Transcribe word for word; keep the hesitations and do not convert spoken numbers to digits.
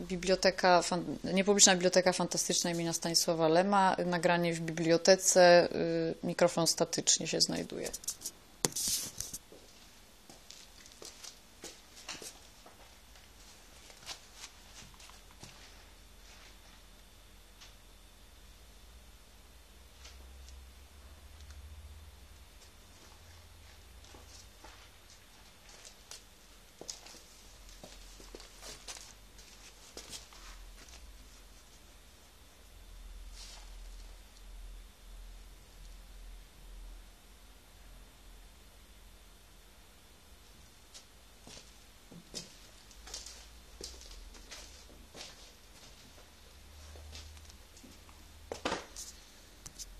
biblioteka, Niepubliczna Biblioteka Fantastyczna imienia Stanisława Lema, nagranie w bibliotece, mikrofon statycznie się znajduje.